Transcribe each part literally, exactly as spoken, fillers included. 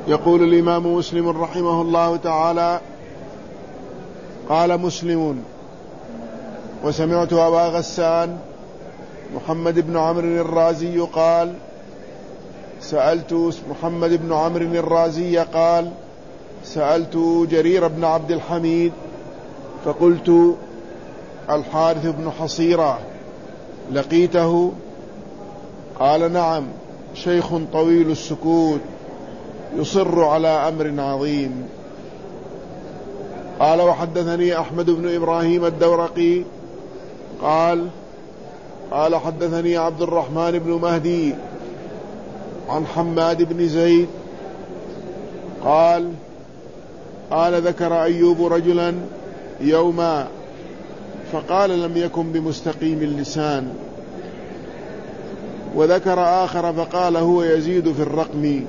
يقول الإمام مسلم رحمه الله تعالى: قال مسلم: وسمعت أبا غسان محمد بن عمرو الرازي قال سألت محمد بن عمرو الرازي قال سألت جرير بن عبد الحميد فقلت: الحارث بن حصيرة لقيته؟ قال: نعم، شيخ طويل السكوت يصر على أمر عظيم. قال: وحدثني أحمد بن إبراهيم الدورقي قال قال حدثني عبد الرحمن بن مهدي عن حماد بن زيد قال قال ذكر أيوب رجلا يوما فقال: لم يكن بمستقيم اللسان. وذكر آخر فقال: هو يزيد في الرقم.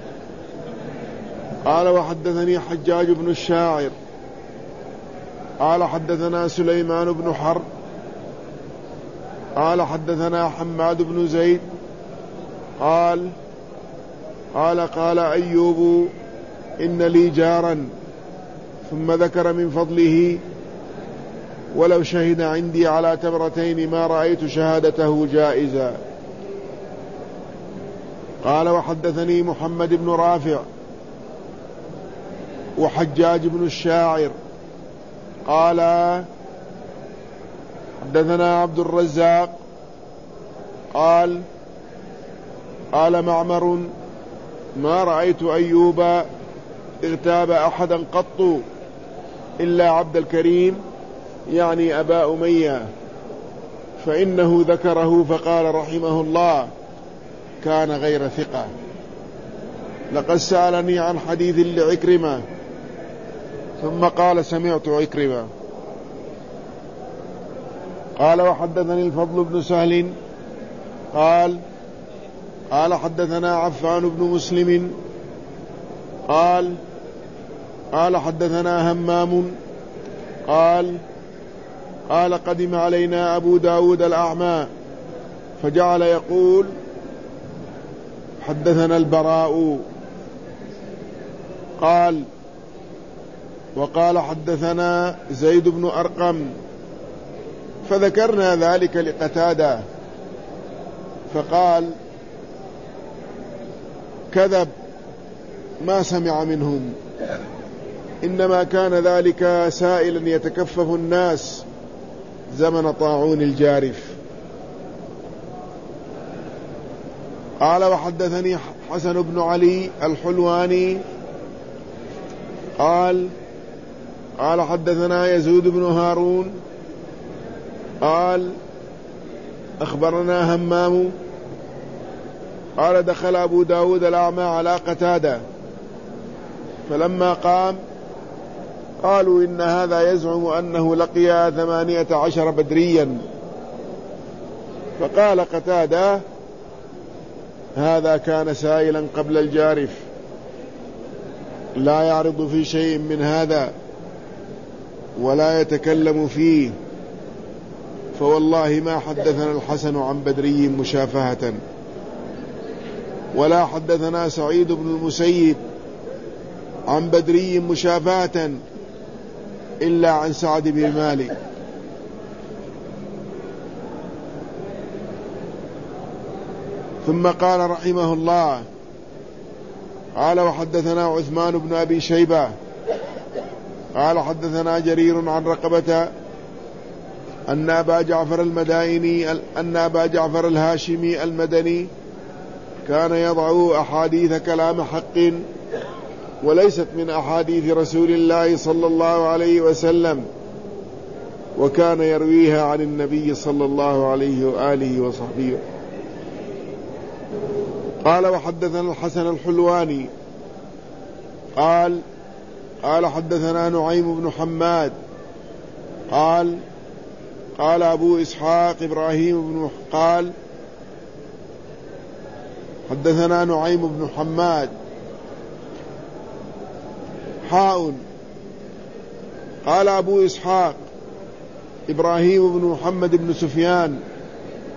قال: وحدثني حجاج بن الشاعر قال حدثنا سليمان بن حرب قال حدثنا حماد بن زيد قال قال قال أيوب: إن لي جارا، ثم ذكر من فضله: ولو شهد عندي على تمرتين ما رأيت شهادته جائزا. قال: وحدثني محمد بن رافع وحجاج بن الشاعر قال حدثنا عبد الرزاق قال قال معمر: ما رأيت أيوب اغتاب أحدا قط إلا عبد الكريم، يعني أبا أمية، فإنه ذكره فقال رحمه الله: كان غير ثقة. لقد سألني عن حديث لعكرمة ثم قال: سمعت عكرمة. قال: وحدثني الفضل بن سهل قال قال حدثنا عفان بن مسلم قال قال حدثنا همام قال قال قدم علينا أبو داود الأعمى فجعل يقول: حدثنا البراء قال وقال حدثنا زيد بن أرقم، فذكرنا ذلك لقتادة فقال: كذب، ما سمع منهم، إنما كان ذلك سائلا يتكفف الناس زمن طاعون الجارف. قال: وحدثني حسن بن علي الحلواني قال قال حدثنا يزيد بن هارون قال أخبرنا همام قال: دخل أبو داود الأعمى على قتادة فلما قام قالوا: إن هذا يزعم أنه لقي ثمانية عشر بدريا. فقال قتادة: هذا كان سائلا قبل الجارف، لا يعرض في شيء من هذا ولا يتكلم فيه، فوالله ما حدثنا الحسن عن بدري مشافهة، ولا حدثنا سعيد بن المسيب عن بدري مشافهة إلا عن سعد بن مالك. ثم قال رحمه الله: قال: وحدثنا عثمان بن أبي شيبة قال حدثنا جرير عن رقبة أن أبا جعفر المدائني أن أبا جعفر الهاشمي المدني كان يضع أحاديث كلام حق وليست من أحاديث رسول الله صلى الله عليه وسلم، وكان يرويها عن النبي صلى الله عليه وآله وصحبه. قال: وحدثنا الحسن الحلواني قال قال حدثنا نعيم بن حماد قال قال أبو إسحاق إبراهيم بن قال حدثنا نعيم بن حماد حاء قال أبو إسحاق إبراهيم بن محمد بن سفيان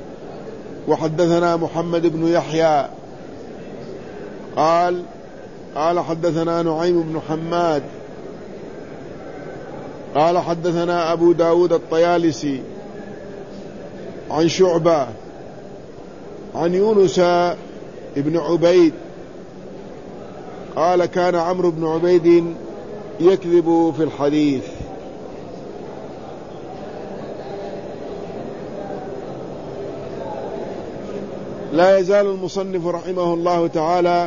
وحدثنا محمد بن يحيى قال قال حدثنا نعيم بن حماد قال حدثنا أبو داود الطيالسي عن شعبة عن يونس بن عبيد قال كان عمرو بن عبيد يكذب في الحديث. لا يزال المصنف رحمه الله تعالى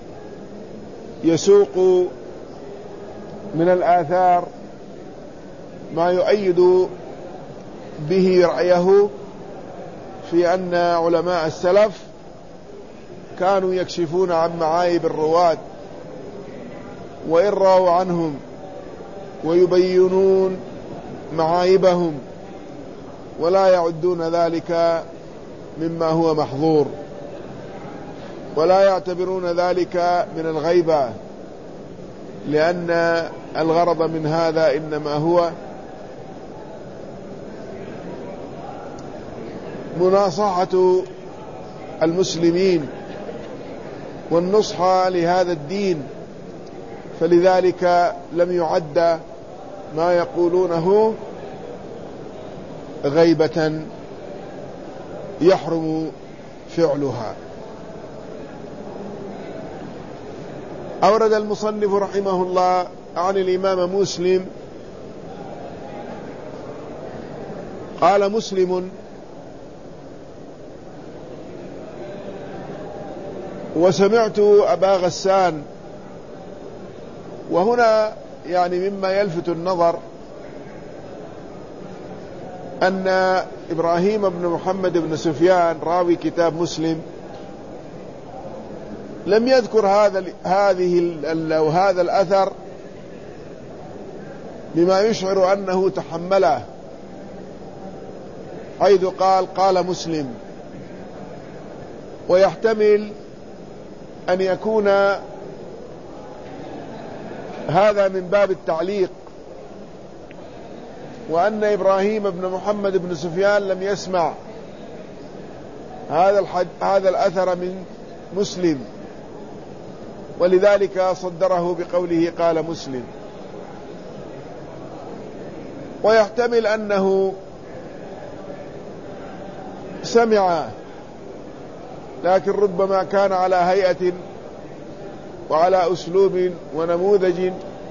يسوق من الآثار ما يؤيد به رأيه في أن علماء السلف كانوا يكشفون عن معايب الرواة وإن راوا عنهم ويبينون معايبهم ولا يعدون ذلك مما هو محظور ولا يعتبرون ذلك من الغيبة، لأن الغرض من هذا إنما هو مناصحة المسلمين والنصح لهذا الدين، فلذلك لم يعد ما يقولونه غيبة يحرم فعلها. أورد المصنف رحمه الله عن الإمام مسلم قال مسلم: وسمعت أبا غسان. وهنا يعني مما يلفت النظر أن إبراهيم بن محمد بن سفيان راوي كتاب مسلم لم يذكر هذا هذه أو هذا الأثر بما يشعر أنه تحمله، حيث قال قال مسلم، ويحتمل أن يكون هذا من باب التعليق، وأن إبراهيم بن محمد بن سفيان لم يسمع هذا الحد هذا الأثر من مسلم، ولذلك صدره بقوله قال مسلم. ويحتمل أنه سمع لكن ربما كان على هيئة وعلى أسلوب ونموذج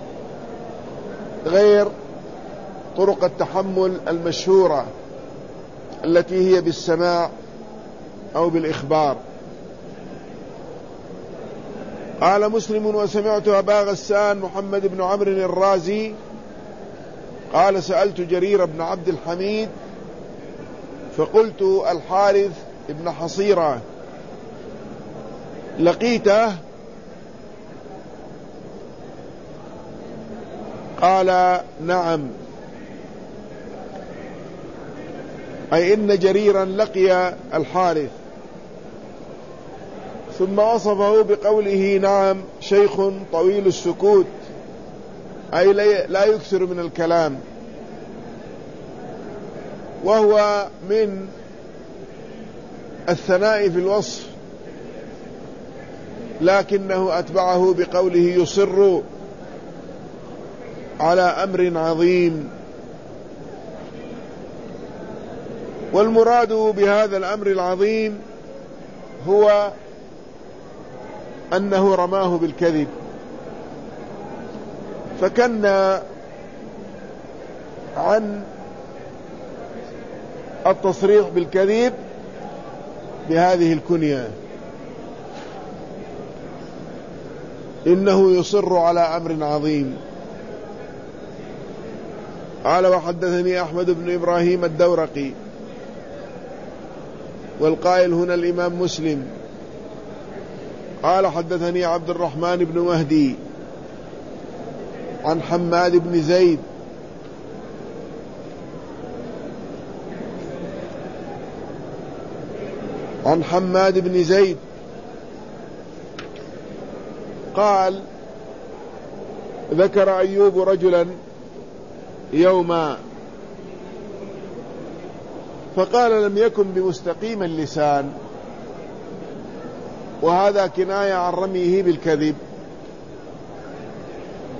غير طرق التحمل المشهورة التي هي بالسماع أو بالإخبار. قال مسلم: وسمعت أبا غسان محمد بن عمرو الرازي قال سألت جرير بن عبد الحميد فقلت: الحارث بن حصيرة لقيته؟ قال: نعم، أي إن جريرا لقي الحارث. ثم وصفه بقوله: نعم شيخ طويل السكوت، أي لا يكثر من الكلام، وهو من الثناء في الوصف، لكنه أتبعه بقوله: يصر على أمر عظيم. والمراد بهذا الأمر العظيم هو أنه رماه بالكذب، فكن عن التصريح بالكذب بهذه الكنية: إنه يصر على أمر عظيم. قال: وحدثني أحمد بن إبراهيم الدورقي، والقائل هنا الإمام مسلم. قال: حدثني عبد الرحمن بن مهدي عن حماد بن زيد عن حماد بن زيد قال: ذكر أيوب رجلا يوما فقال: لم يكن بمستقيم اللسان، وهذا كناية عن رميه بالكذب،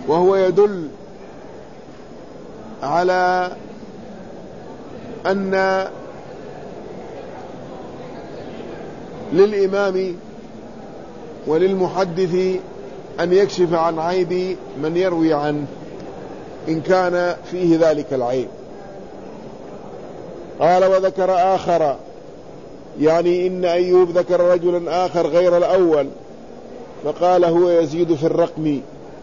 وهو يدل على أن للإمام وللمحدث أن يكشف عن عيب من يروي عنه إن كان فيه ذلك العيب. قال وذكر آخر، يعني إن أيوب ذكر رجلا آخر غير الأول فقال هو يزيد في الرقم،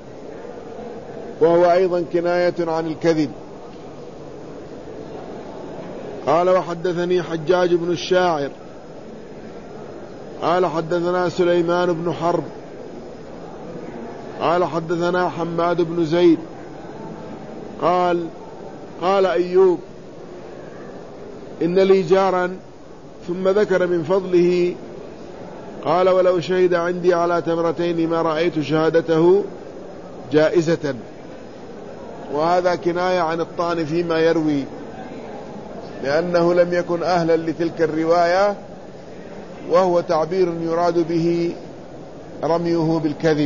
وهو أيضا كناية عن الكذب. قال وحدثني حجاج بن الشاعر قال حدثنا سليمان بن حرب قال حدثنا حماد بن زيد قال قال أيوب إن لي جارا، ثم ذكر من فضله قال ولو شهد عندي على تمرتين ما رأيت شهادته جائزة. وهذا كناية عن الطعن فيما يروي، لأنه لم يكن أهلا لتلك الرواية، وهو تعبير يراد به رميه بالكذب.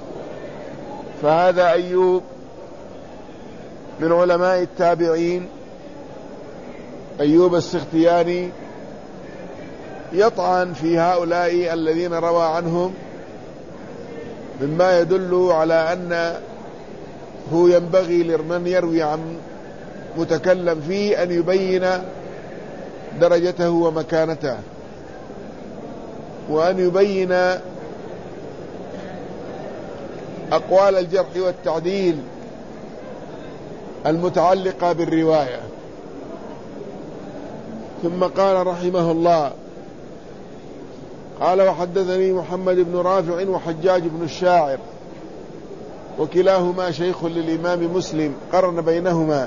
فهذا أيوب من علماء التابعين، أيوب السختياني، يطعن في هؤلاء الذين روى عنهم، مما يدل على أنه ينبغي لمن يروي عن متكلم فيه أن يبين درجته ومكانته، وأن يبين أقوال الجرح والتعديل المتعلقة بالرواية. ثم قال رحمه الله قال وحدثني محمد بن رافع وحجاج بن الشاعر، وكلاهما شيخ للإمام مسلم قرن بينهما.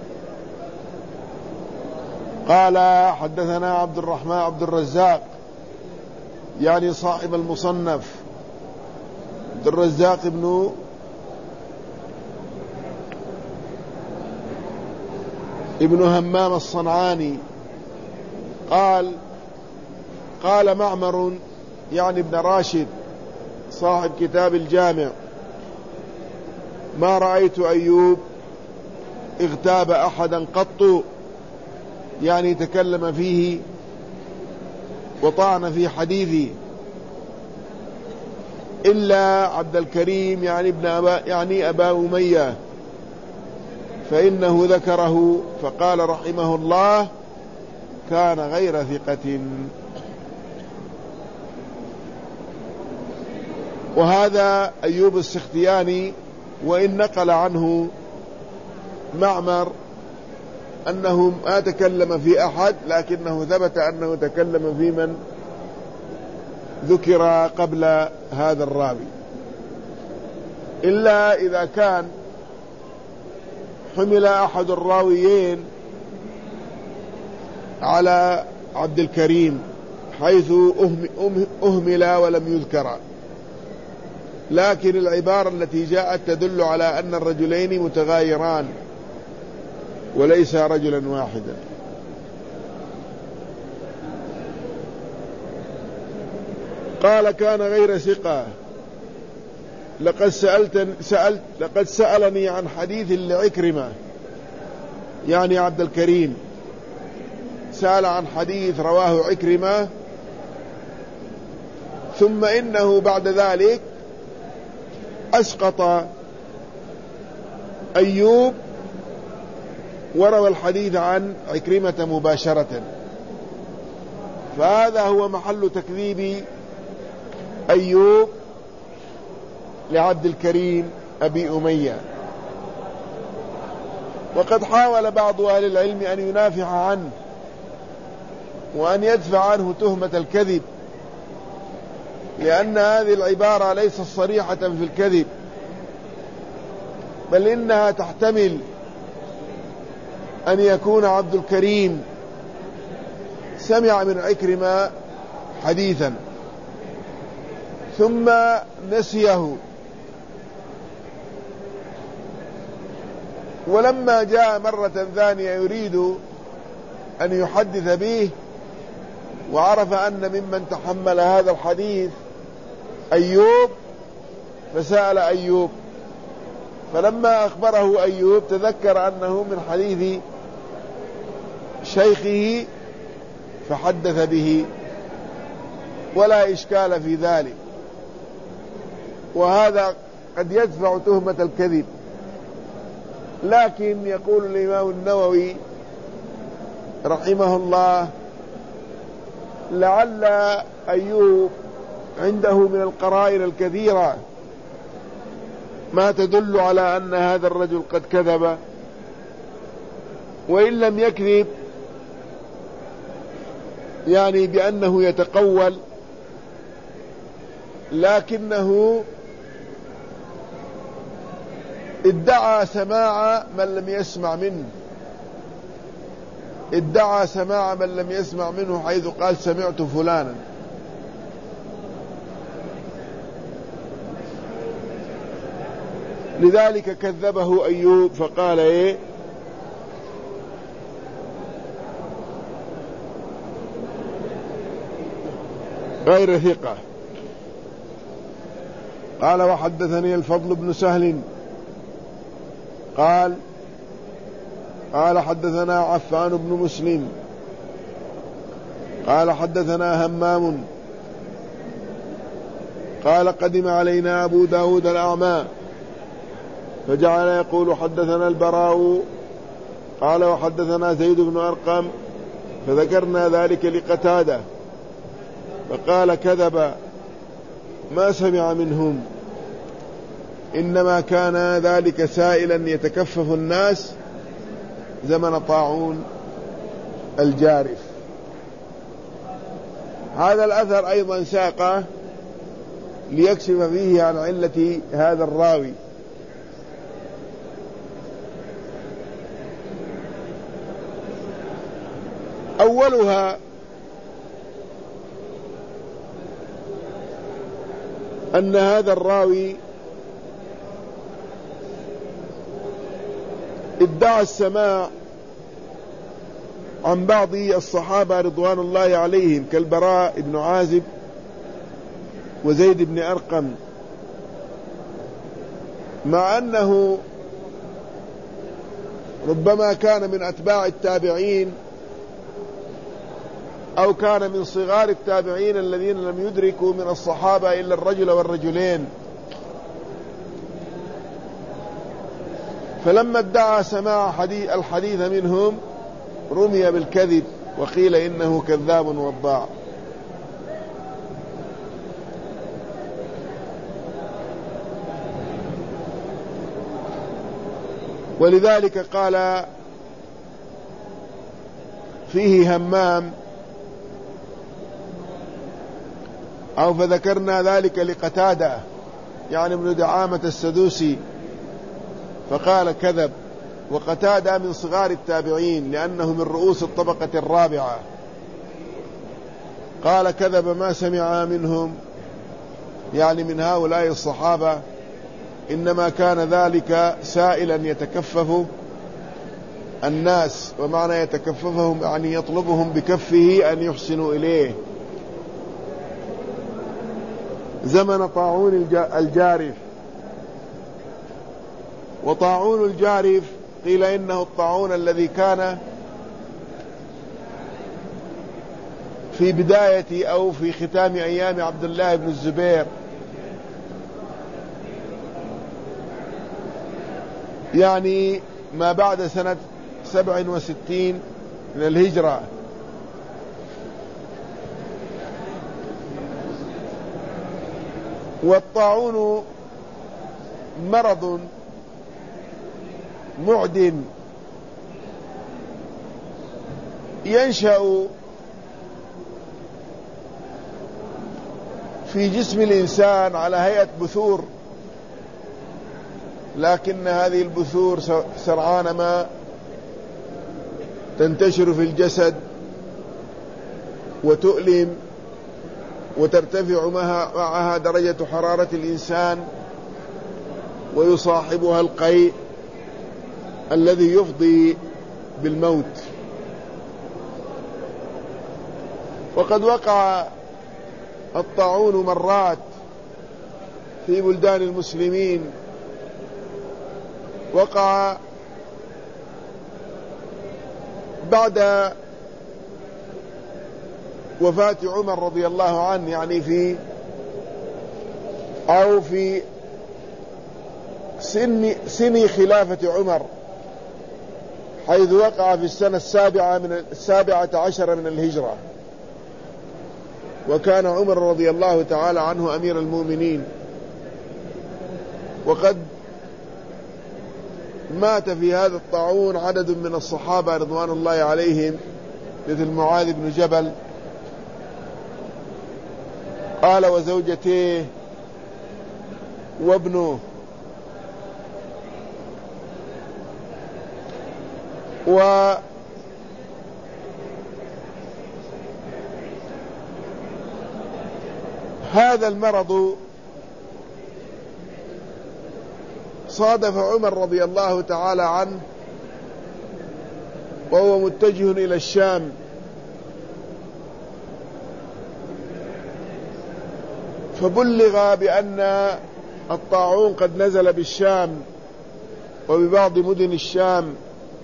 قال حدثنا عبد الرحمن عبد الرزاق، يعني صاحب المصنف، عبد الرزاق ابن ابن همام الصنعاني. قال قال معمر، يعني ابن راشد صاحب كتاب الجامع، ما رأيت أيوب اغتاب أحدا قط، يعني تكلم فيه وطعن في حديثه، إلا عبد الكريم، يعني ابن أبا يعني أبا أمية، فإنه ذكره فقال رحمه الله كان غير ثقة. وهذا أيوب السختياني، وإن نقل عنه معمر أنه ما تكلم في أحد، لكنه ثبت أنه تكلم في من ذكر قبل هذا الراوي، إلا إذا كان حمل أحد الراويين على عبد الكريم حيث أهمل ولم يذكر، لكن العبارة التي جاءت تدل على أن الرجلين متغايران وليس رجلا واحدا. قال كان غير ثقة، لقد سألت سألت لقد سألني عن حديث لعكرمة، يعني عبد الكريم سأل عن حديث رواه عكرمة، ثم إنه بعد ذلك أسقط أيوب وروى الحديث عن عكرمة مباشرة. فهذا هو محل تكذيب أيوب لعبد الكريم أبي أمية. وقد حاول بعض أهل العلم أن ينافح عنه وأن يدفع عنه تهمة الكذب، لأن هذه العبارة ليست صريحة في الكذب، بل إنها تحتمل أن يكون عبد الكريم سمع من عكرمة حديثا ثم نسيه، ولما جاء مرة ثانية يريد أن يحدث به وعرف أن ممن تحمل هذا الحديث أيوب، فسأل أيوب فلما أخبره أيوب تذكر أنه من حديث شيخه فحدث به ولا إشكال في ذلك. وهذا قد يدفع تهمة الكذب، لكن يقول الإمام النووي رحمه الله لعل أيوب عنده من القرائن الكثيرة ما تدل على أن هذا الرجل قد كذب، وإن لم يكذب يعني بأنه يتقول، لكنه ادعى سماع من لم يسمع منه، ادعى سماع من لم يسمع منه حيث قال سمعت فلانا. لذلك كذبه أيوب فقال إيه غير ثقة. قال وحدثني الفضل بن سهل قال قال حدثنا عفان بن مسلم قال حدثنا همام قال قدم علينا أبو داود الأعمى فجعل يقول حدثنا البراء قال وحدثنا زيد بن أرقم فذكرنا ذلك لقتادة فقال كذب ما سمع منهم، إنما كان ذلك سائلا يتكفف الناس زمن طاعون الجارف. هذا الأثر أيضا ساقه ليكشف فيه عن علة هذا الراوي. أولها أن هذا الراوي ادعى السماع عن بعض الصحابة رضوان الله عليهم كالبراء بن عازب وزيد بن أرقم، مع أنه ربما كان من أتباع التابعين أو كان من صغار التابعين الذين لم يدركوا من الصحابة إلا الرجل والرجلين. فلما ادعى سماع حديث الحديث منهم رمي بالكذب وقيل إنه كذاب وضاع. ولذلك قال فيه همام أو فذكرنا ذلك لقتادة يعني ابن دعامة السدوسي فقال كذب، وقتادة من صغار التابعين لأنه من رؤوس الطبقة الرابعة. قال كذب ما سمع منهم يعني من هؤلاء الصحابة، إنما كان ذلك سائلا يتكفف الناس، ومعنى يتكففهم يعني يطلبهم بكفه أن يحسنوا إليه زمن طاعون الجارف. وطاعون الجارف قيل إنه الطاعون الذي كان في بداية أو في ختام أيام عبد الله بن الزبير، يعني ما بعد سنة سبع وستين من الهجرة. والطاعون مرض معد ينشأ في جسم الإنسان على هيئة بثور، لكن هذه البثور سرعان ما تنتشر في الجسد وتؤلم وترتفع معها درجة حرارة الإنسان ويصاحبها القيء الذي يفضي بالموت. وقد وقع الطاعون مرات في بلدان المسلمين وقع بعد وفاة عمر رضي الله عنه، يعني في أو في سن سن خلافة عمر، حيث وقع في السنة السابعة من السابعة عشر من الهجرة، وكان عمر رضي الله تعالى عنه أمير المؤمنين. وقد مات في هذا الطاعون عدد من الصحابة رضوان الله عليهم، مثل معاذ بن جبل قال وزوجته وابنه. وهذا المرض صادف عمر رضي الله تعالى عنه وهو متجه إلى الشام، فبلغ بأن الطاعون قد نزل بالشام وببعض مدن الشام.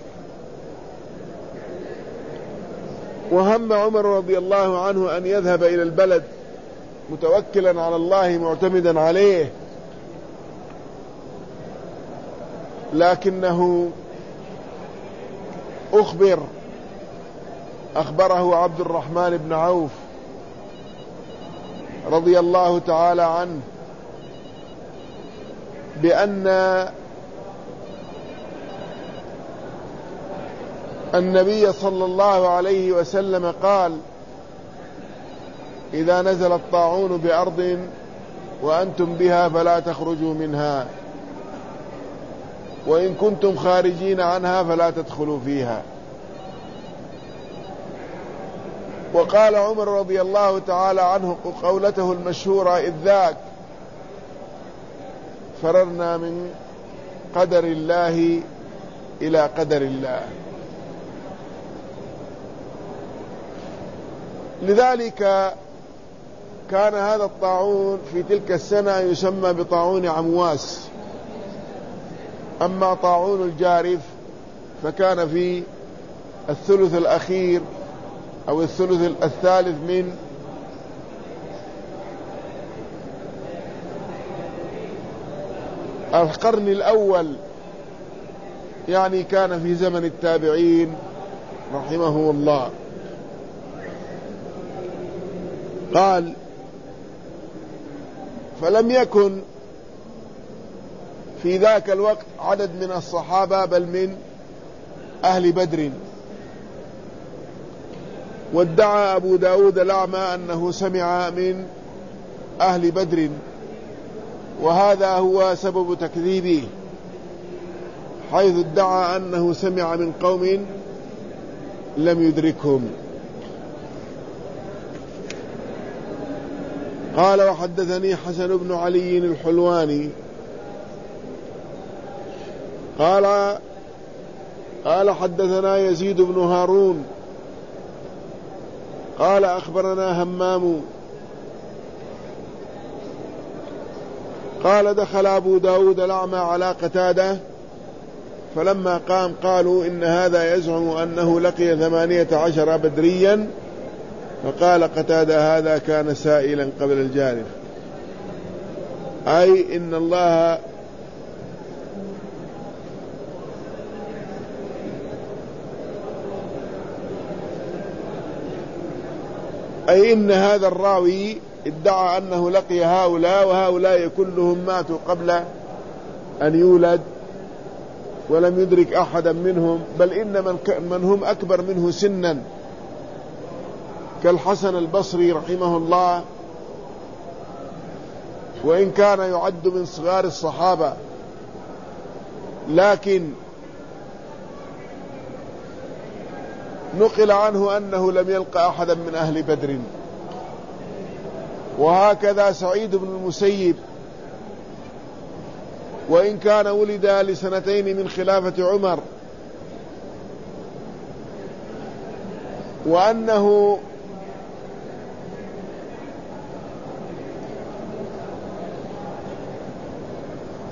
وهم عمر رضي الله عنه أن يذهب إلى البلد متوكلا على الله معتمدا عليه، لكنه أخبر أخبره عبد الرحمن بن عوف رضي الله تعالى عنه بأن النبي صلى الله عليه وسلم قال: إذا نزل الطاعون بأرض وأنتم بها فلا تخرجوا منها، وإن كنتم خارجين عنها فلا تدخلوا فيها. وقال عمر رضي الله تعالى عنه قولته المشهورة إذ ذاك: فررنا من قدر الله إلى قدر الله. لذلك كان هذا الطاعون في تلك السنة يسمى بطاعون عمواس. أما طاعون الجارف فكان في الثلث الأخير أو الثلث الثالث من القرن الأول، يعني كان في زمن التابعين رحمه الله. قال: فلم يكن في ذاك الوقت عدد من الصحابة بل من أهل بدر. وادعى أبو داود الأعمى أنه سمع من أهل بدر، وهذا هو سبب تكذيبه، حيث ادعى أنه سمع من قوم لم يدركهم. قال: وحدثني حسن بن علي الحلواني قال قال حدثنا يزيد بن هارون قال أخبرنا همام قال: دخل أبو داود الأعمى على قتادة، فلما قام قالوا: إن هذا يزعم أنه لقي ثمانية عشر بدريا. فقال قتادة: هذا كان سائلا قبل الجارف، أي إن الله أي إن هذا الراوي ادعى أنه لقي هؤلاء، وهؤلاء كلهم ماتوا قبل أن يولد ولم يدرك أحدا منهم، بل إن من هم أكبر منه سنا كالحسن البصري رحمه الله، وإن كان يعد من صغار الصحابة، لكن نقل عنه أنه لم يلقى أحدا من أهل بدر. وهكذا سعيد بن المسيب، وإن كان ولد لسنتين من خلافة عمر، وأنه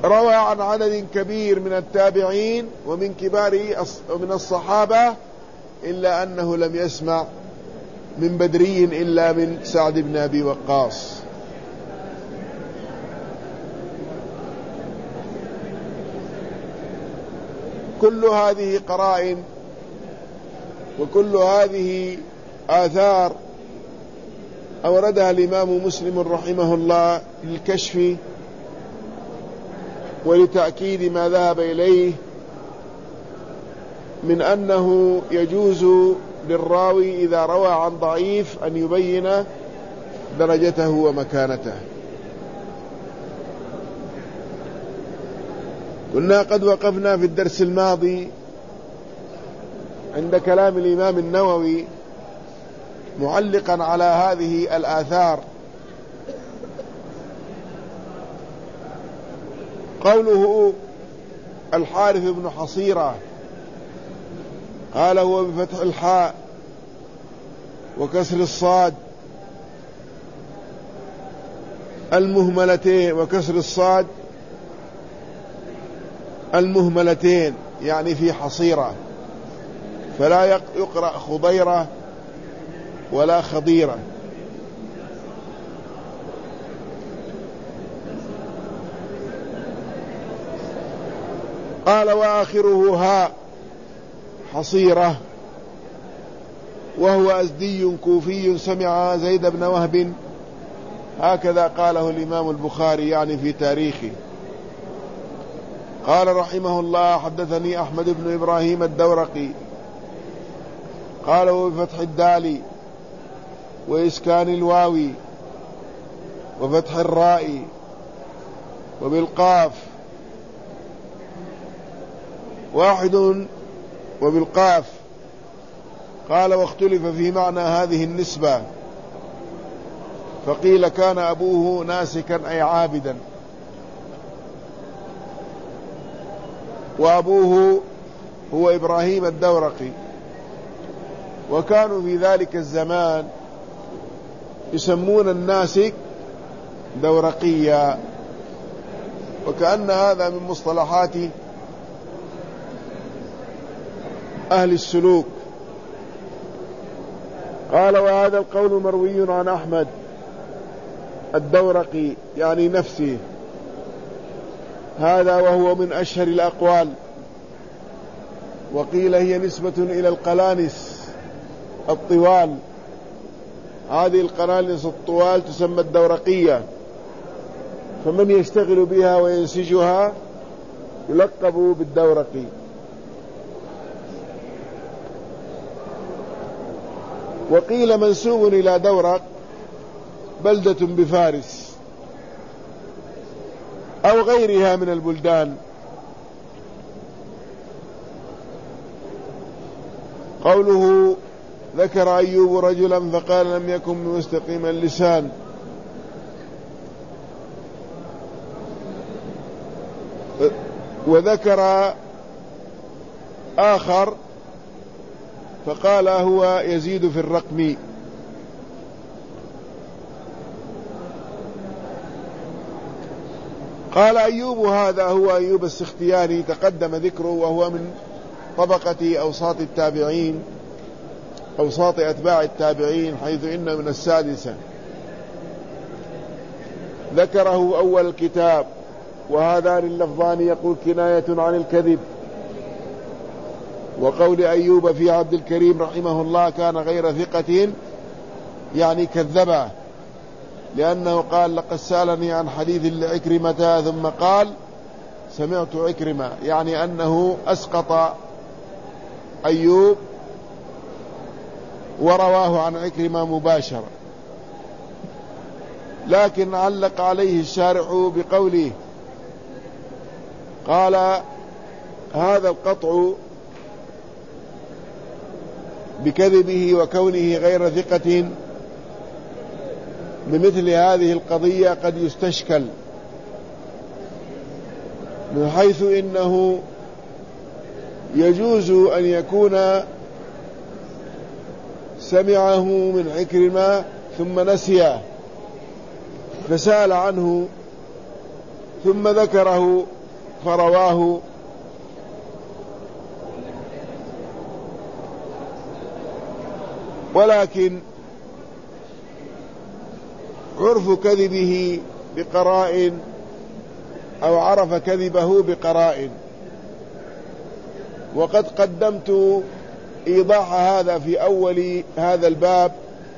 روى عن عدد كبير من التابعين ومن كبار ومن الصحابة، إلا أنه لم يسمع من بدري إلا من سعد بن أبي وقاص. كل هذه قرائن وكل هذه آثار أوردها الإمام مسلم رحمه الله للكشف ولتأكيد ما ذهب إليه من أنه يجوز للراوي إذا روى عن ضعيف أن يبين درجته ومكانته. كنا قد وقفنا في الدرس الماضي عند كلام الإمام النووي معلقا على هذه الآثار، قوله الحارث بن حصيرة قال هو بفتح الحاء وكسر الصاد المهملتين وكسر الصاد المهملتين، يعني في حصيرة، فلا يقرأ خضيرة ولا خضيرة. قال وآخره هاء حصيرة، وهو أزدي كوفي سمع زيد بن وهب، هكذا قاله الإمام البخاري يعني في تاريخه. قال رحمه الله حدثني أحمد بن إبراهيم الدورقي قال بفتح الدال وإسكان الواوي وفتح الراء وبالقاف واحد وبالقاف. قال واختلف في معنى هذه النسبة، فقيل كان أبوه ناسكا أي عابدا، وأبوه هو إبراهيم الدورقي، وكانوا في ذلك الزمان يسمون الناسك دورقيا، وكأن هذا من مصطلحات أهل السلوك. قال وهذا القول مروي عن أحمد الدورقي يعني نفسه، هذا وهو من أشهر الأقوال، وقيل هي نسبة إلى القلانس الطوال، هذه القلانس الطوال تسمى الدورقية، فمن يشتغل بها وينسجها يلقب بالدورقي. وقيل منسوب إلى دورق بلدة بفارس أو غيرها من البلدان. قوله ذكر أيوب رجلا فقال لم يكن مستقيم اللسان، وذكر آخر فقال هو يزيد في الرقم. قال أيوب هذا هو أيوب السختياني تقدم ذكره، وهو من طبقة أوساط التابعين أوساط أتباع التابعين، حيث إن من السادسة. ذكره أول الكتاب، وهذان اللفظان يقول كناية عن الكذب. وقول أيوب في عبد الكريم رحمه الله كان غير ثقة يعني كذبه، لأنه قال لقد سألني عن حديث لعكرمة ثم قال سمعت عكرمة، يعني أنه أسقط أيوب ورواه عن عكرمة مباشرة. لكن علق عليه الشارح بقوله قال هذا القطع بكذبه وكونه غير ثقة بمثل هذه القضية قد يستشكل، من حيث إنه يجوز أن يكون سمعه من عكرمة ثم نسيه فسأل عنه ثم ذكره فرواه. ولكن عرف كذبه بقرائن أو عرف كذبه بقرائن، وقد قدمت إيضاح هذا في أول هذا الباب.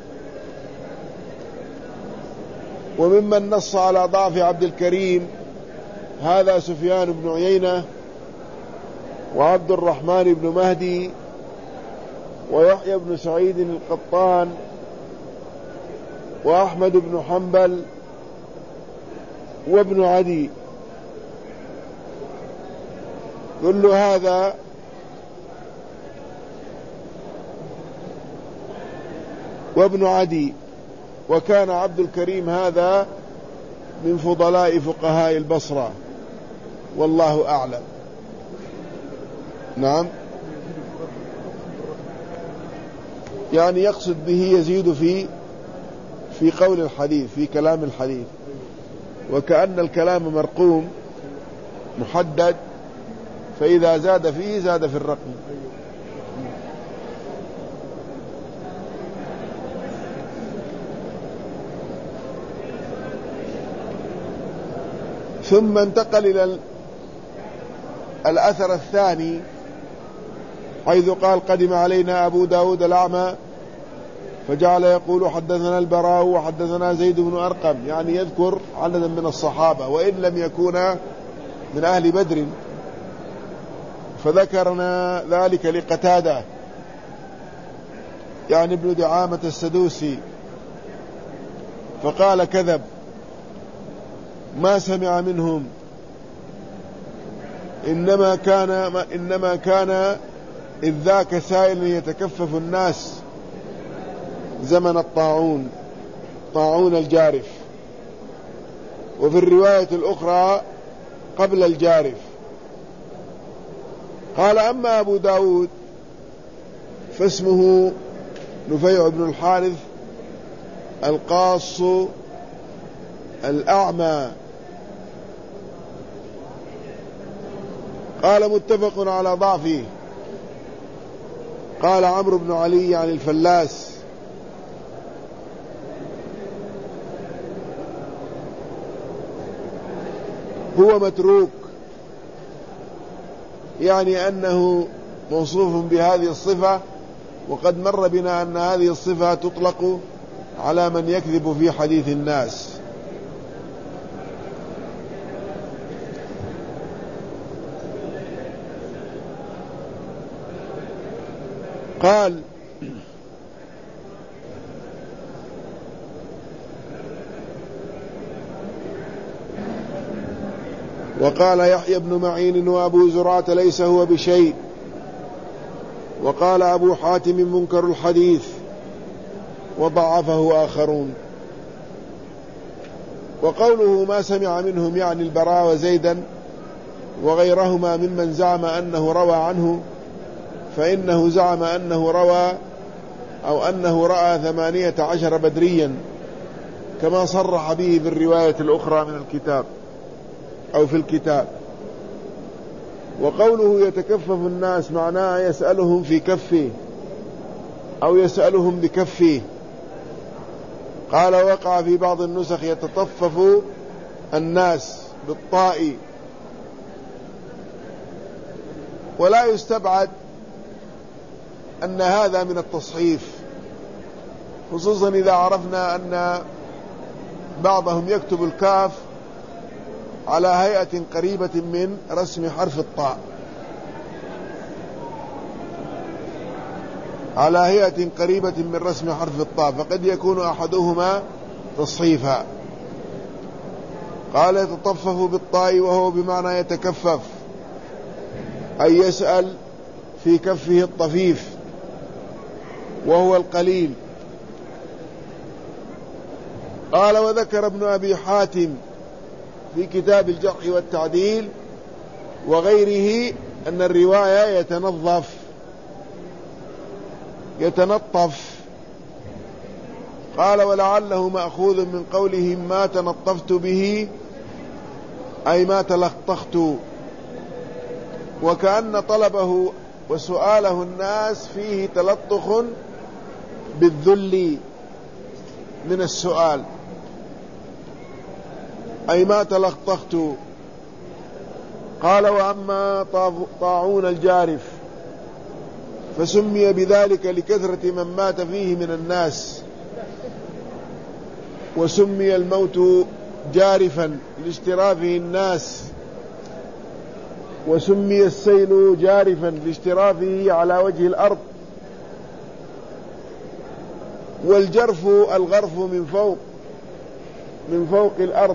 وممن نص على ضعف عبد الكريم هذا سفيان بن عيينة وعبد الرحمن بن مهدي ويحيى بن سعيد القطان وأحمد بن حنبل وابن عدي، كل هذا وابن عدي. وكان عبد الكريم هذا من فضلاء فقهاء البصرة والله أعلم. نعم، يعني يقصد به يزيد في في قول الحديث، في كلام الحديث، وكأن الكلام مرقوم محدد، فإذا زاد فيه زاد في الرقم. ثم انتقل إلى الأثر الثاني حيث قال: قدم علينا أبو داود الأعمى فجعل يقول: حدثنا البراء وحدثنا زيد بن أرقم، يعني يذكر عددا من الصحابة وإن لم يكونا من أهل بدر، فذكرنا ذلك لقتادة يعني ابن دعامة السدوسي، فقال: كذب، ما سمع منهم، إنما كان إنما كان إذ ذاك سائل يتكفف الناس زمن الطاعون، طاعون الجارف، وفي الرواية الأخرى قبل الجارف. قال: أما أبو داود فاسمه نفيع بن الحارث القاص الأعمى. قال: متفق على ضعفه. قال عمرو بن علي عن الفلاس: هو متروك، يعني أنه موصوف بهذه الصفة، وقد مر بنا أن هذه الصفة تطلق على من يكذب في حديث الناس. قال: وقال يحيى بن معين وأبو زرعة ليس هو بشيء. وقال أبو حاتم منكر الحديث وضعفه آخرون. وقوله ما سمع منهم يعني البراء وزيدا وغيرهما ممن زعم أنه روى عنه، فإنه زعم أنه روى أو أنه رأى ثمانية عشر بدريا كما صرح به في الرواية الأخرى من الكتاب أو في الكتاب. وقوله يتكفف الناس معناه يسألهم في كفه أو يسألهم بكفه. قال: وقع في بعض النسخ يتطفف الناس بالطاء. ولا يستبعد أن هذا من التصحيف، خصوصا إذا عرفنا أن بعضهم يكتب الكاف على هيئة قريبة من رسم حرف الطاء، على هيئة قريبة من رسم حرف الطاء، فقد يكون أحدهما تصحيفا. قال: يتطفف بالطاء وهو بمعنى يتكفف، أي يسأل في كفه الطفيف وهو القليل. قال: وذكر ابن أبي حاتم في كتاب الجرح والتعديل وغيره أن الرواية يتنظف يتنطف. قال: ولعله مأخوذ من قولهم ما تنطفت به، أي ما تلطخت وكأن طلبه وسؤاله الناس فيه تلطخ بالذل من السؤال، أي ما تلطخت. قال: وأما طاعون الجارف فسمي بذلك لكثرة من مات فيه من الناس، وسمي الموت جارفا لاشترافه الناس، وسمي السيل جارفا لاشترافه على وجه الأرض. والجرف الغرف من فوق من فوق الأرض،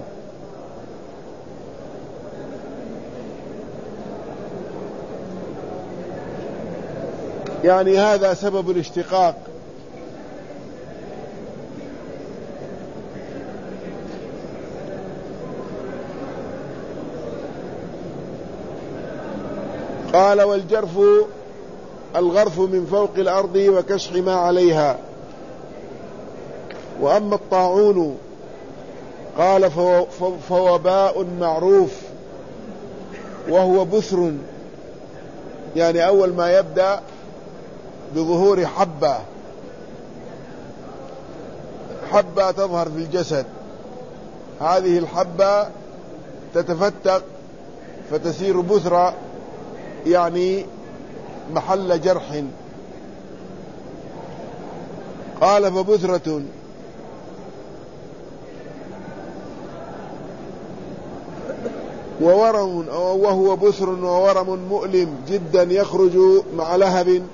يعني هذا سبب الاشتقاق. قال: والجرف الغرف من فوق الأرض وكشح ما عليها. وأما الطاعون قال فوباء معروف، وهو بثر، يعني أول ما يبدأ بظهور حبة حبة تظهر في الجسد، هذه الحبة تتفتق فتسير بثرة، يعني محل جرح. قال: فبثرة وورم، وهو بثر وورم مؤلم جدا، يخرج مع لهب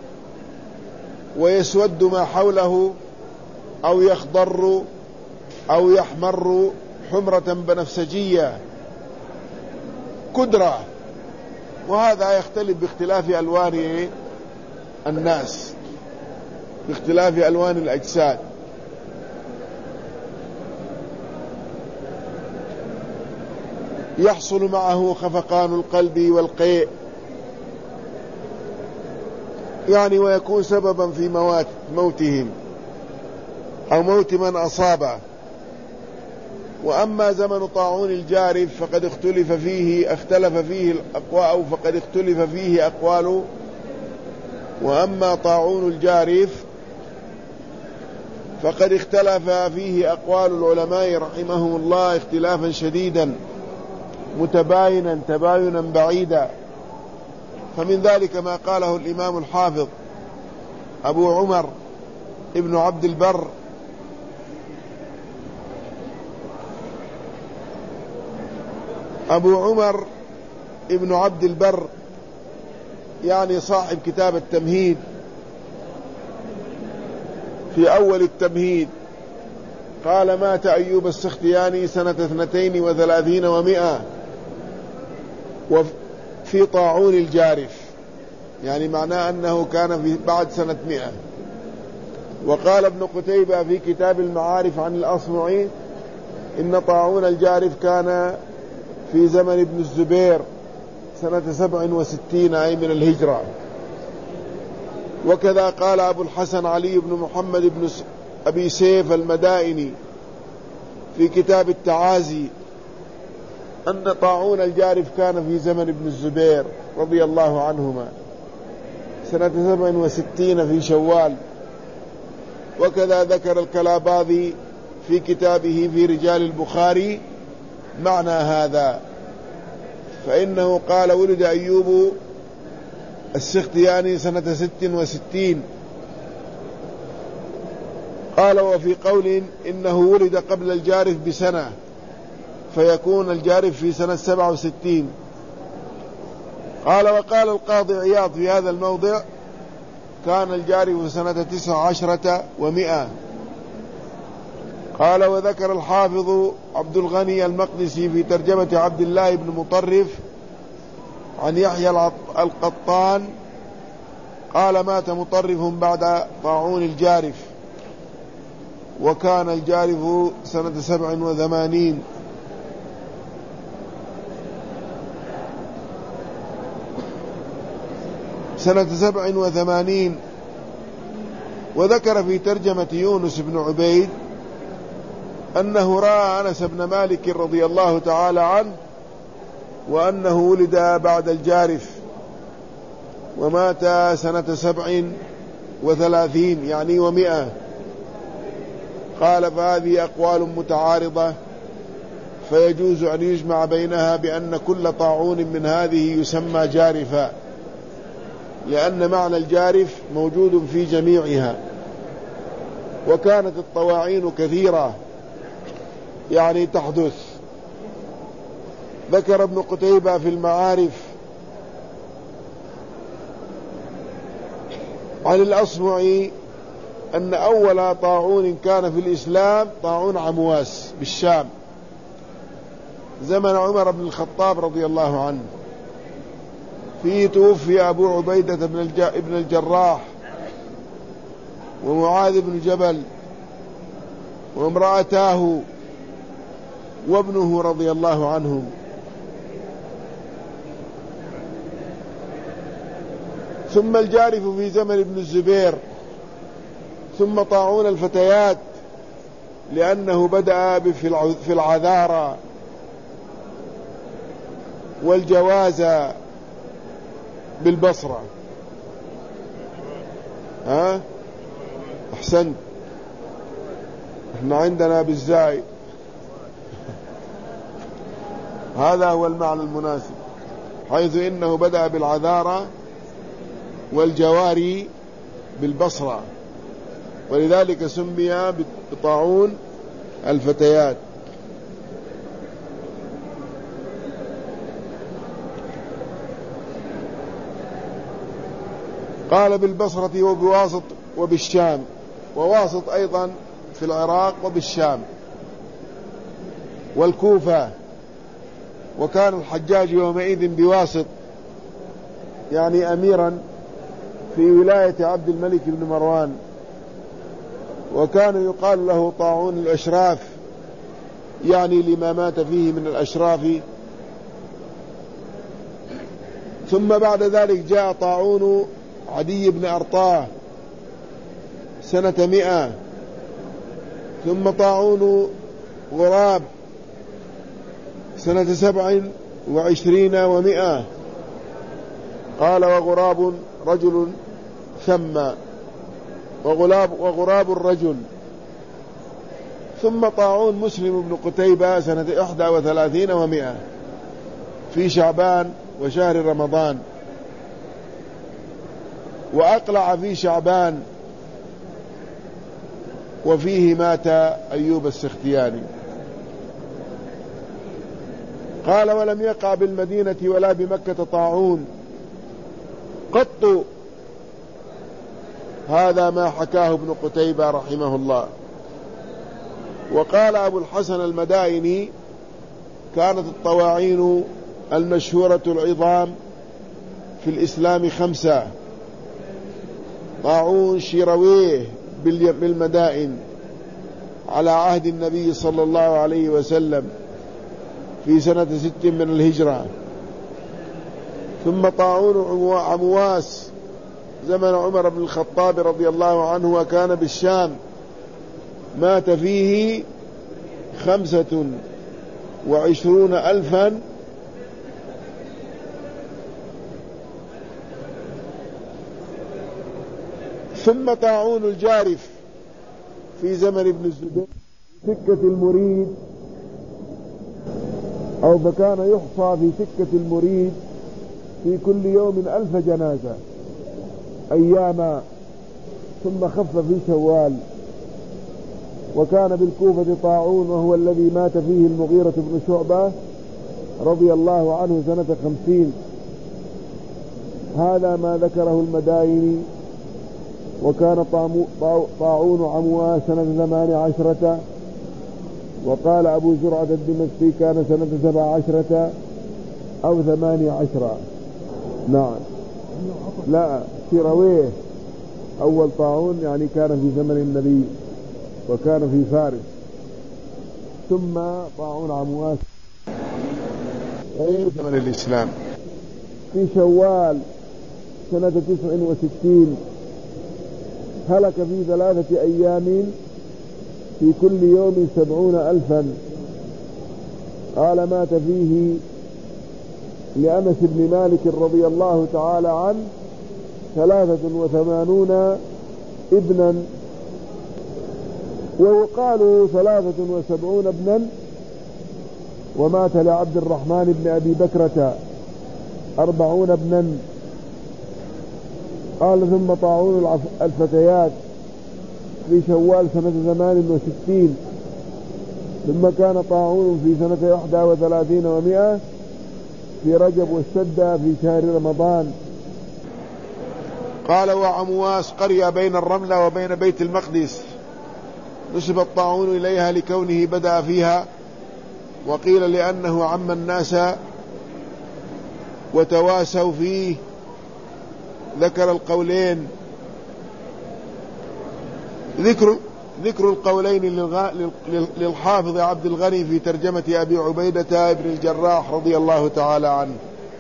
ويسود ما حوله، أو يخضر أو يحمر حمرة بنفسجية كدرة. وهذا يختلف باختلاف ألوان الناس، باختلاف ألوان الأجساد. يحصل معه خفقان القلب والقيء، يعني ويكون سببا في موت موتهم أو موت من أصابه. وأما زمن طاعون الجارف فقد اختلف فيه اختلف فيه الأقوال فقد اختلف فيه أقوال وأما طاعون الجارف فقد اختلف فيه أقوال العلماء رحمهم الله اختلافا شديدا متباينا تباينا بعيدا. فمن ذلك ما قاله الإمام الحافظ أبو عمر ابن عبد البر أبو عمر ابن عبد البر يعني صاحب كتاب التمهيد، في أول التمهيد قال: مات أيوب السختياني سنة اثنتين وثلاثين ومئة وفي طاعون الجارف، يعني معناه أنه كان في بعد سنة مئة. وقال ابن قتيبة في كتاب المعارف عن الأصمعي إن طاعون الجارف كان في زمن ابن الزبير سنة سبع وستين أي من الهجرة. وكذا قال أبو الحسن علي بن محمد بن أبي سيف المدائني في كتاب التعازي أن طاعون الجارف كان في زمن ابن الزبير رضي الله عنهما سنة سبع وستين في شوال. وكذا ذكر الكلاباذي في كتابه في رجال البخاري معنى هذا، فإنه قال: ولد أيوب السختياني سنة ست وستين. قال: وفي قول إنه ولد قبل الجارف بسنة، فيكون الجارف في سنة سبع وستين. قال: وقال القاضي عياض في هذا الموضع: كان الجارف سنة تسع عشرة ومئة. قال: وذكر الحافظ عبد الغني المقدسي في ترجمة عبد الله بن مطرف عن يحيى القطان قال: مات مطرف بعد طاعون الجارف، وكان الجارف سنة سبع وثمانين. سنة سبع وثمانين. وذكر في ترجمة يونس بن عبيد أنه رأى أنس بن مالك رضي الله تعالى عنه وأنه ولد بعد الجارف ومات سنة سبع وثلاثين يعني ومئة. قال فهذه أقوال متعارضة، فيجوز أن يجمع بينها بأن كل طاعون من هذه يسمى جارفا، لأن معنى الجارف موجود في جميعها. وكانت الطواعين كثيرة يعني تحدث. ذكر ابن قتيبة في المعارف عن الأصمعي أن أول طاعون كان في الإسلام طاعون عمواس بالشام زمن عمر بن الخطاب رضي الله عنه. فيه توفي أبو عبيدة بن الجراح ومعاذ بن جبل وامرأتاه وابنه رضي الله عنهم. ثم الجارف في زمن ابن الزبير، ثم طاعون الفتيات لأنه بدأ في العذارى والجوازة بالبصرة. ها أحسنت، احنا عندنا بالزاي. هذا هو المعنى المناسب، حيث إنه بدأ بالعذارى والجواري بالبصرة، ولذلك سمي بطاعون الفتيات. قال بالبصرة وبواسط وبالشام، وواسط أيضا في العراق وبالشام والكوفة. وكان الحجاج يومئذ بواسط يعني أميرا في ولاية عبد الملك بن مروان، وكان يقال له طاعون الأشراف يعني لما مات فيه من الأشراف. ثم بعد ذلك جاء طاعون عدي بن أرطاه سنة مئة. ثم طاعون غراب سنة سبع وعشرين ومئة. قال وغراب رجل ثم وغلاب وغراب الرجل. ثم طاعون مسلم بن قتيبة سنة إحدى وثلاثين ومئة في شعبان وشهر رمضان، وأقلع في شعبان، وفيه مات أيوب السختياني. قال ولم يقع بالمدينة ولا بمكة طاعون قط. هذا ما حكاه ابن قتيبة رحمه الله. وقال أبو الحسن المدائني كانت الطواعين المشهورة العظام في الإسلام خمسة: طاعون شيرويه بالمدائن على عهد النبي صلى الله عليه وسلم في سنة ست من الهجرة. ثم طاعون عمواس زمن عمر بن الخطاب رضي الله عنه، وكان بالشام، مات فيه خمسة وعشرون ألفا ثم طاعون الجارف في زمن ابن الزبير سكة المريد، أو فكان يحصى في سكة المريد في كل يوم ألف جنازة أياما، ثم خف في شوال. وكان بالكوفة طاعون وهو الذي مات فيه المغيرة بن شعبة رضي الله عنه سنة خمسين. هذا ما ذكره المدائني. وكان طاعون عمواس سنة ثمان عشرة. وقال أبو زرعة الدمشقي كان سنة سبع عشرة أو ثمانية عشرة. نعم، لا، شيرويه أول طاعون يعني كان في زمن النبي وكان في فارس. ثم طاعون عمواس في زمن الإسلام في شوال سنة تسع وستين. هلك في ثلاثة أيام في كل يوم سبعون ألفا. قال مات فيه لأنس بن مالك رضي الله تعالى عنه ثلاثة وثمانون ابنا، ويقال ثلاثة وسبعون ابنا، ومات لعبد الرحمن بن أبي بكرة أربعون ابنا. قال ثم طاعون الفتيات في شوال سنة ثمان وستين، ثم كان طاعون في سنة إحدى وثلاثين ومئة في رجب، والشدة في شهر رمضان. قال وعمواس قرية بين الرملة وبين بيت المقدس، نسب الطاعون إليها لكونه بدأ فيها، وقيل لأنه عم الناس وتواسوا فيه. ذكر القولين، ذكر ذكر القولين للحافظ عبد الغني في ترجمة أبي عبيدة بن الجراح رضي الله تعالى عنه.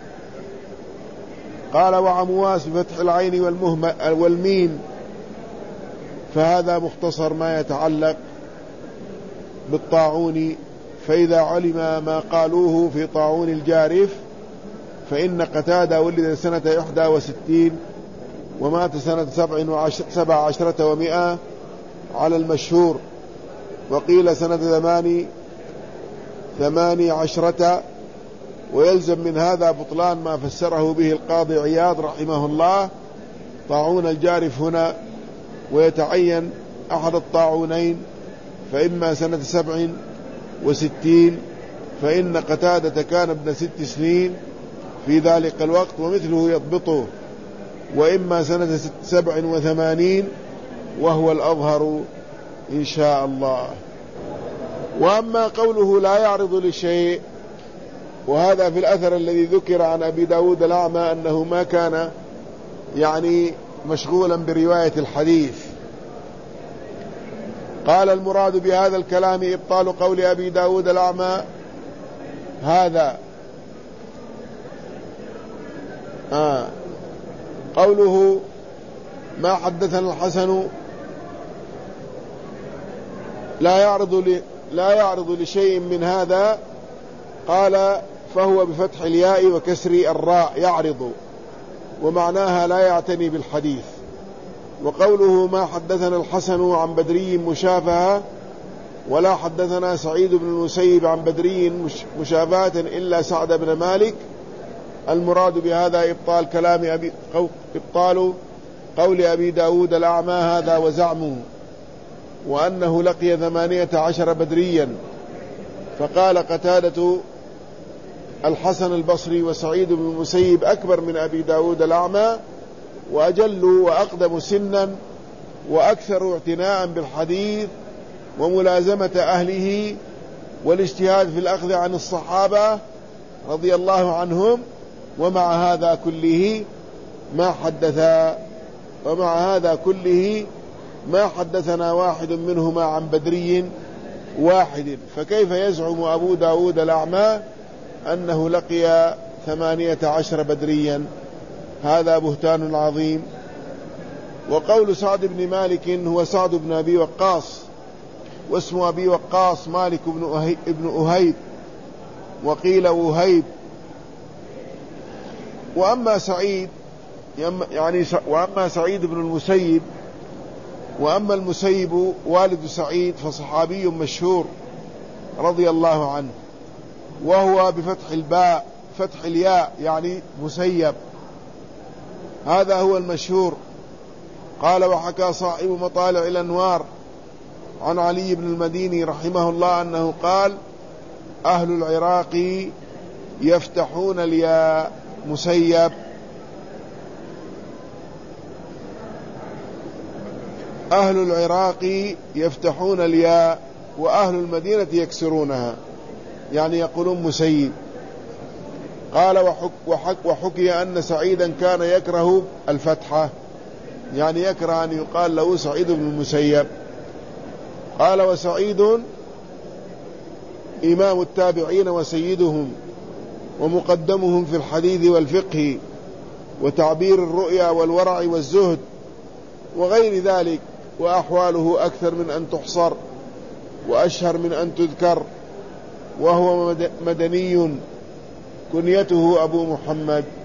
قال وعمواس بفتح العين والميم، فهذا مختصر ما يتعلق بالطاعون. فإذا علم ما قالوه في طاعون الجارف فإن قتادة ولد سنة إحدى وستين ومات سنة سبع عشرة ومئة على المشهور، وقيل سنة ثماني ثماني عشرة. ويلزم من هذا بطلان ما فسره به القاضي عياض رحمه الله طاعون الجارف هنا، ويتعين أحد الطاعونين، فإما سنة سبع وستين فإن قتادة كان ابن ست سنين في ذلك الوقت ومثله يضبطه، وإما سنة سبع وثمانين وهو الأظهر إن شاء الله. وأما قوله لا يعرض لشيء، وهذا في الأثر الذي ذكر عن أبي داود الأعمى أنه ما كان يعني مشغولا برواية الحديث. قال المراد بهذا الكلام إبطال قول أبي داود الأعمى هذا. آه قوله ما حدثنا الحسن لا يعرض ل... لا يعرض لشيء من هذا، قال فهو بفتح الياء وكسر الراء يعرض، ومعناها لا يعتني بالحديث. وقوله ما حدثنا الحسن عن بدري مشافهة، ولا حدثنا سعيد بن المسيب عن بدري مشافهة إلا سعد بن مالك، المراد بهذا إبطال كلام أبي إبطال قول أبي داود الأعمى هذا وزعمه، وأنه لقي ثمانية عشر بدريا. فقال قتادة الحسن البصري وسعيد بن المسيب أكبر من أبي داود الأعمى، وأجل وأقدم سنا، وأكثر اعتناء بالحديث وملازمة أهله والاجتهاد في الأخذ عن الصحابة رضي الله عنهم. ومع هذا كله ما حدث ومع هذا كله ما حدثنا واحد منهما عن بدري واحد، فكيف يزعم أبو داود الأعمى أنه لقي ثمانية عشر بدريا؟ هذا بهتان عظيم. وقول سعد بن مالك هو سعد بن أبي وقاص، واسم أبي وقاص مالك بن أهيب، وقيل وهيب. وأما سعيد يعني وأما سعيد بن المسيب وأما المسيب والد سعيد فصحابي مشهور رضي الله عنه، وهو بفتح الباء فتح الياء يعني مسيب، هذا هو المشهور. قال وحكى صاحب مطالع الأنوار عن علي بن المديني رحمه الله أنه قال أهل العراق يفتحون الياء مسيب، أهل العراق يفتحون الياء وأهل المدينة يكسرونها، يعني يقولون مسيب. قال وحك وحك وحكي أن سعيدا كان يكره الفتحة، يعني يكره أن يقال له سعيد بن المسيب. قال وسعيد إمام التابعين وسيدهم ومقدمهم في الحديث والفقه وتعبير الرؤيا والورع والزهد وغير ذلك، وأحواله أكثر من أن تحصر وأشهر من أن تذكر، وهو مدني كنيته أبو محمد.